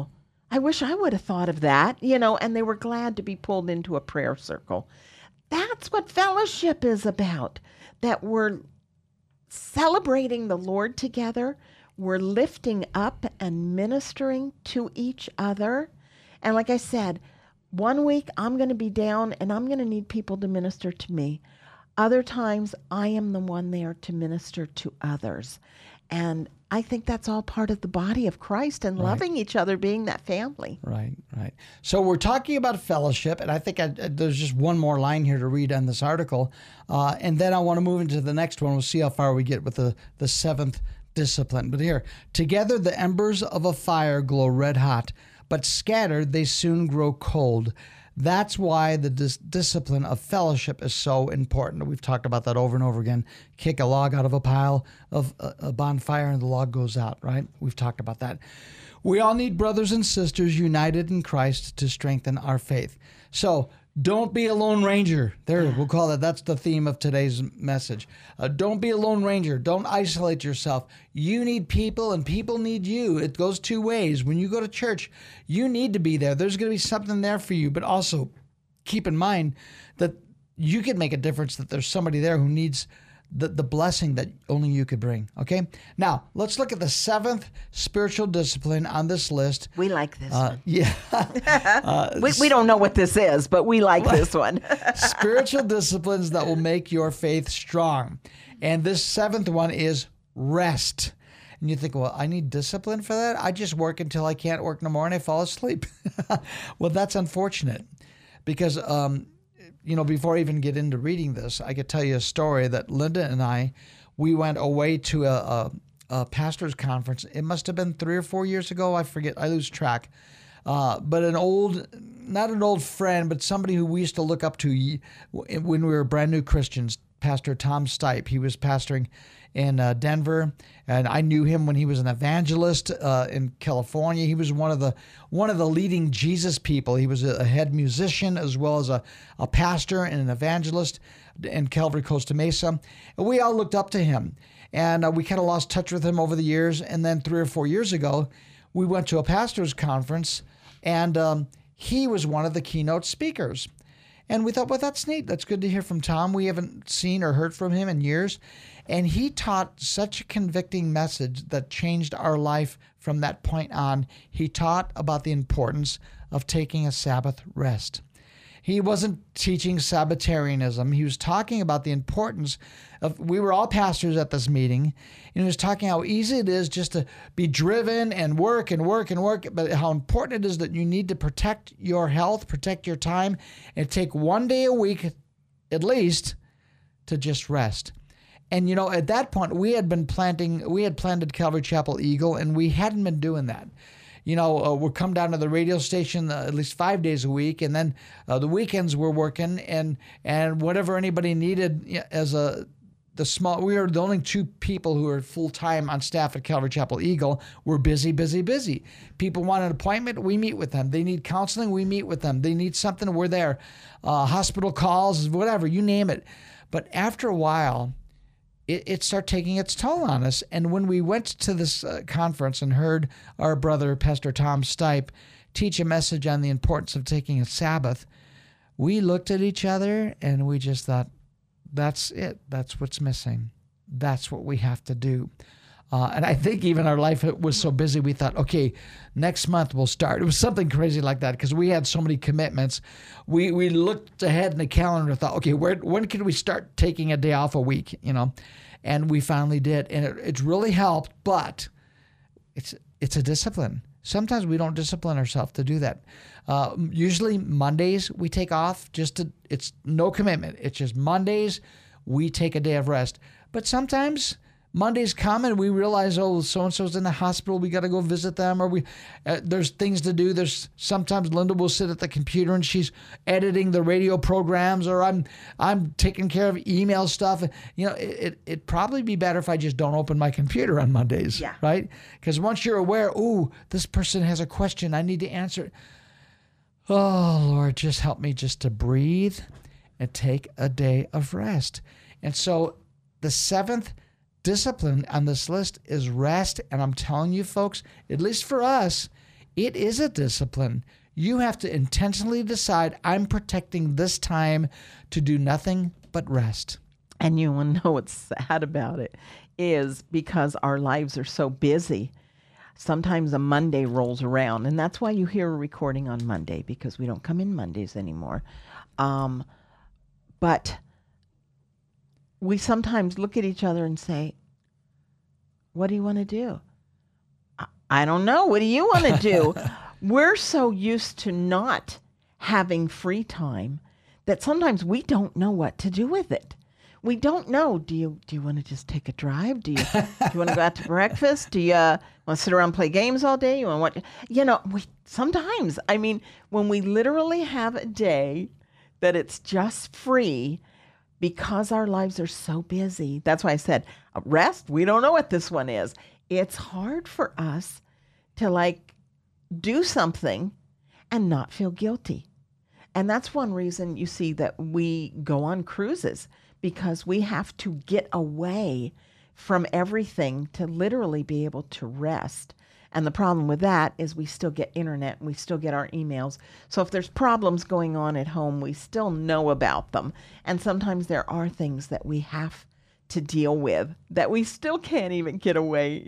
I wish I would have thought of that, and they were glad to be pulled into a prayer circle. That's what fellowship is about, that we're celebrating the Lord together. We're lifting up and ministering to each other. And like I said, one week I'm going to be down and I'm going to need people to minister to me. Other times I am the one there to minister to others. And I think that's all part of the body of Christ and loving each other, being that family. Right. So we're talking about fellowship, and I think there's just one more line here to read on this article. And then I want to move into the next one. We'll see how far we get with the seventh discipline. But here, together the embers of a fire glow red hot, but scattered they soon grow cold. That's why the discipline of fellowship is so important. We've talked about that over and over again. Kick a log out of a pile of a bonfire and the log goes out, right? We've talked about that. We all need brothers and sisters united in Christ to strengthen our faith. So don't be a lone ranger. There, we'll call that. That's the theme of today's message. Don't be a lone ranger. Don't isolate yourself. You need people and people need you. It goes two ways. When you go to church, you need to be there. There's going to be something there for you, but also keep in mind that you can make a difference, that there's somebody there who needs the blessing that only you could bring. Okay? Now, let's look at the seventh spiritual discipline on this list. We like this one. Yeah. We don't know what this is, but we like this one. Spiritual disciplines that will make your faith strong. And this seventh one is rest. And you think, well, I need discipline for that? I just work until I can't work no more and I fall asleep. Well, that's unfortunate because before I even get into reading this, I could tell you a story that Linda and I, we went away to a pastor's conference. It must have been 3 or 4 years ago. I forget. I lose track. But not an old friend, but somebody who we used to look up to when we were brand new Christians, Pastor Tom Stipe. He was pastoring in Denver, and I knew him when he was an evangelist in California. He was one of the leading Jesus people. He was a head musician as well as a pastor and an evangelist in Calvary Costa Mesa. And we all looked up to him, and we kind of lost touch with him over the years. And then 3 or 4 years ago, we went to a pastor's conference, and he was one of the keynote speakers. And we thought, well, that's neat. That's good to hear from Tom. We haven't seen or heard from him in years. And he taught such a convicting message that changed our life from that point on. He taught about the importance of taking a Sabbath rest. He wasn't teaching Sabbatarianism. He was talking about the importance of, we were all pastors at this meeting, and he was talking how easy it is just to be driven and work, but how important it is that you need to protect your health, protect your time, and take one day a week at least to just rest. And, at that point, we had planted Calvary Chapel Eagle, and we hadn't been doing that. We'll come down to the radio station at least 5 days a week, and then the weekends we're working, and whatever anybody needed we were the only 2 people who were full-time on staff at Calvary Chapel Eagle. We're busy. People want an appointment, we meet with them. They need counseling, we meet with them. They need something, we're there. Hospital calls, whatever, you name it. But after a while, it started taking its toll on us. And when we went to this conference and heard our brother, Pastor Tom Stipe, teach a message on the importance of taking a Sabbath, we looked at each other and we just thought, that's it. That's what's missing. That's what we have to do. And I think even our life was so busy, we thought, okay, next month we'll start. It was something crazy like that because we had so many commitments. We looked ahead in the calendar and thought, okay, when can we start taking a day off a week, And we finally did. And it's really helped, but it's a discipline. Sometimes we don't discipline ourselves to do that. Usually Mondays we take off it's no commitment. It's just Mondays we take a day of rest. But sometimes Mondays come and we realize, so-and-so's in the hospital, we got to go visit them, or there's things to do. Sometimes Linda will sit at the computer and she's editing the radio programs, or I'm taking care of email stuff. It'd probably be better if I just don't open my computer on Mondays, right? Because once you're aware, this person has a question, I need to answer it. Oh, Lord, just help me just to breathe and take a day of rest. And so the seventh discipline on this list is rest. And I'm telling you, folks, at least for us, It is a discipline. You have to intentionally decide, I'm protecting this time to do nothing but rest. And you want to know what's sad about it is because our lives are so busy. Sometimes a Monday rolls around, and that's why you hear a recording on Monday, because we don't come in Mondays anymore. But we sometimes look at each other and say, what do you want to do? I don't know. What do you want to do? We're so used to not having free time that sometimes we don't know what to do with it. We don't know. Do you want to just take a drive? Do you want to go out to breakfast? Do you want to sit around and play games all day? You want to watch? Sometimes, when we literally have a day that it's just free because our lives are so busy. That's why I said rest. We don't know what this one is. It's hard for us to do something and not feel guilty. And that's one reason you see that we go on cruises, because we have to get away from everything to literally be able to rest. And the problem with that is we still get internet and we still get our emails. So if there's problems going on at home, we still know about them. And sometimes there are things that we have to deal with that we still can't even get away,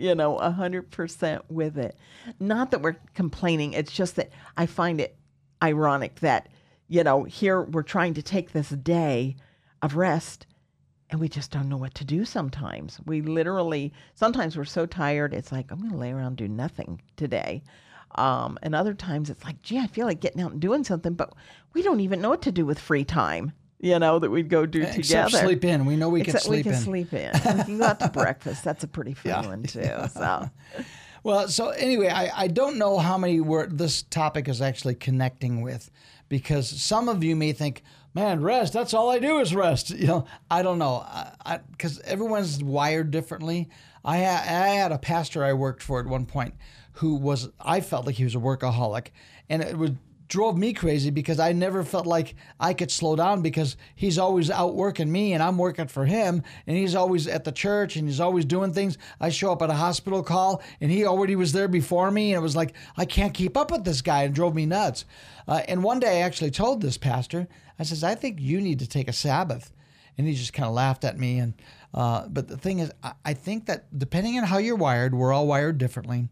100% with it. Not that we're complaining. It's just that I find it ironic that, here we're trying to take this day of rest, and we just don't know what to do sometimes. Sometimes we're so tired, it's like, I'm going to lay around and do nothing today. And other times it's like, gee, I feel like getting out and doing something, but we don't even know what to do with free time, that we'd go do together. Except sleep in. We know we can sleep in. We can sleep in. We can go out to breakfast. That's a pretty fun one too. Yeah. So. Well, so anyway, I don't know how many this topic is actually connecting with, because some of you may think, man, rest, that's all I do is rest. I don't know, because everyone's wired differently. I had a pastor I worked for at one point who I felt like he was a workaholic, and it drove me crazy because I never felt like I could slow down, because he's always out working me and I'm working for him, and he's always at the church and he's always doing things. I show up at a hospital call and he already was there before me, and it was like, I can't keep up with this guy. It drove me nuts. And one day I actually told this pastor, I says, I think you need to take a Sabbath. And he just kind of laughed at me. And but the thing is, I think that depending on how you're wired, we're all wired differently.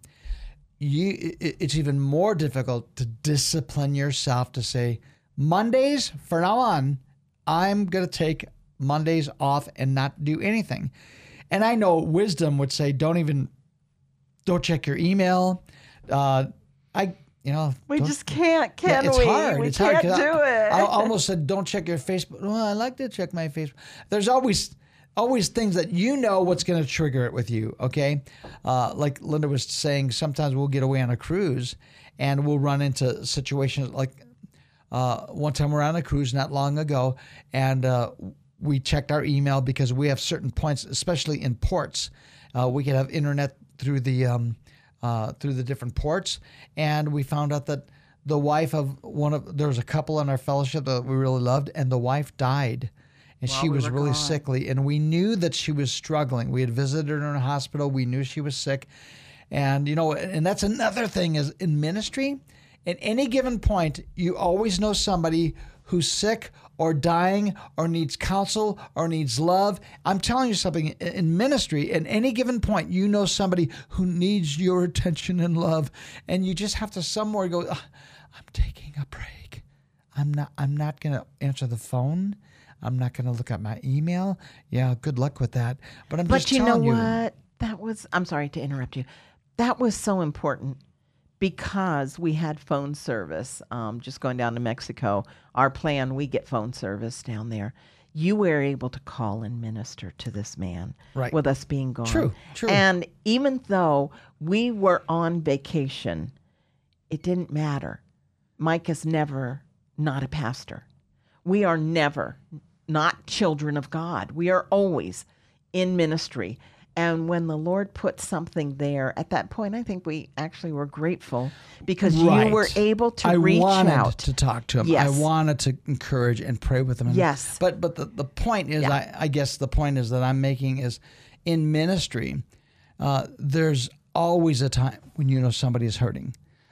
It's even more difficult to discipline yourself to say, Mondays, from now on, I'm going to take Mondays off and not do anything. And I know wisdom would say, don't check your email. We just can't, it's we? Hard. We it's can't hard. do it. I almost said, don't check your Facebook. Well, I like to check my Facebook. There's always things that what's going to trigger it with you, okay? Like Linda was saying, sometimes we'll get away on a cruise and we'll run into situations like one time we're on a cruise not long ago, and we checked our email because we have certain points, especially in ports. We could have internet through the different ports, and we found out that the wife of there was a couple in our fellowship that we really loved, and the wife died. And she was really sickly, and we knew that she was struggling. We had visited her in a hospital. We knew she was sick. And, and that's another thing is in ministry, at any given point, you always know somebody who's sick or dying or needs counsel or needs love. I'm telling you something, in ministry, at any given point, you know somebody who needs your attention and love. And you just have to somewhere go, I'm taking a break. I'm not going to answer the phone. I'm not going to look at my email. Yeah, good luck with that. But just telling you. But you know what? I'm sorry to interrupt you. That was so important because we had phone service. Just going down to Mexico, our plan, we get phone service down there. You were able to call and minister to this man with us being gone. True. And even though we were on vacation, it didn't matter. Mike is never not a pastor. We are never not children of God. We are always in ministry. And when the Lord put something there, at that point, I think we actually were grateful because you were able to reach out. I wanted to talk to him. Yes. I wanted to encourage and pray with him. Yes. But the point is, I guess the point is that I'm making is in ministry, there's always a time when somebody is hurting.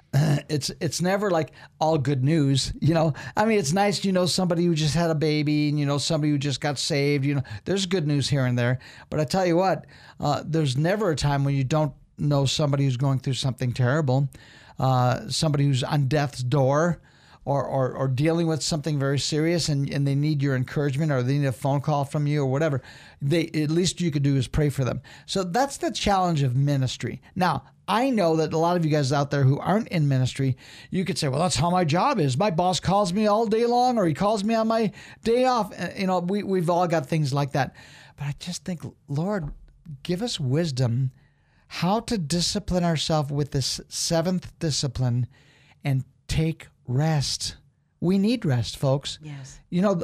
it's never like all good news, you know. I mean, it's nice, you know, somebody who just had a baby, and you know, somebody who just got saved, you know. There's good news here and there, but I tell you what, there's never a time when you don't know somebody who's going through something terrible, somebody who's on death's door, or dealing with something very serious, and they need your encouragement, or they need a phone call from you, or whatever. At least you could do is pray for them. So that's the challenge of ministry. Now, I know that a lot of you guys out there who aren't in ministry, you could say, well, that's how my job is. My boss calls me all day long, or he calls me on my day off. You know, we've all got things like that. But I just think, Lord, give us wisdom how to discipline ourselves with this seventh discipline and take rest. We need rest, folks. Yes. You know,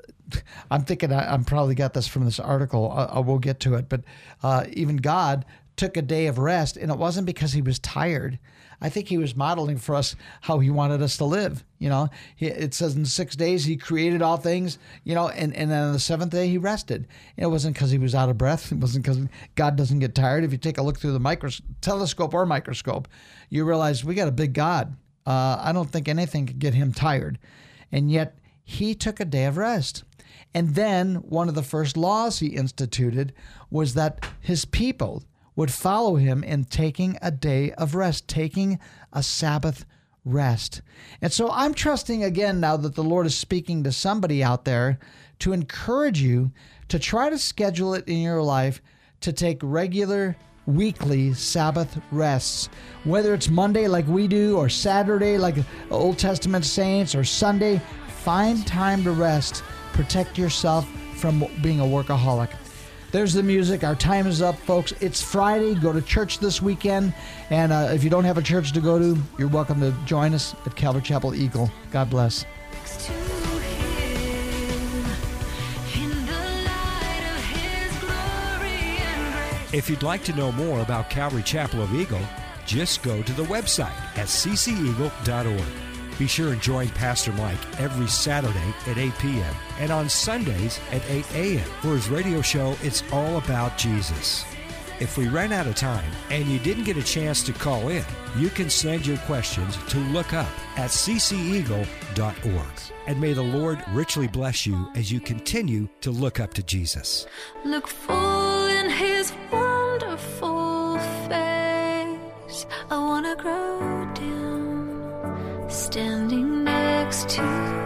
I'm thinking I'm probably got this from this article. I will get to it. But even God took a day of rest, and it wasn't because he was tired. I think he was modeling for us how he wanted us to live. You know, it says in 6 days he created all things, you know, and then on the seventh day he rested. And it wasn't because he was out of breath. It wasn't because God doesn't get tired. If you take a look through the telescope or microscope, you realize we got a big God. I don't think anything could get him tired. And yet he took a day of rest. And then one of the first laws he instituted was that his people would follow him in taking a day of rest, taking a Sabbath rest. And so I'm trusting again now that the Lord is speaking to somebody out there to encourage you to try to schedule it in your life to take regular weekly Sabbath rests, whether it's Monday like we do, or Saturday like Old Testament saints, or Sunday. Find time to rest. Protect yourself from being a workaholic. There's the music. Our time is up, folks. It's Friday. Go to church this weekend. And if you don't have a church to go to, you're welcome to join us at Calvary Chapel Eagle. God bless. If you'd like to know more about Calvary Chapel of Eagle, just go to the website at cceagle.org. Be sure and join Pastor Mike every Saturday at 8 p.m. and on Sundays at 8 a.m. for his radio show, It's All About Jesus. If we ran out of time and you didn't get a chance to call in, you can send your questions to look up at cceagle.org. And may the Lord richly bless you as you continue to look up to Jesus. Look full in his wonderful face. I want to grow dim, standing next to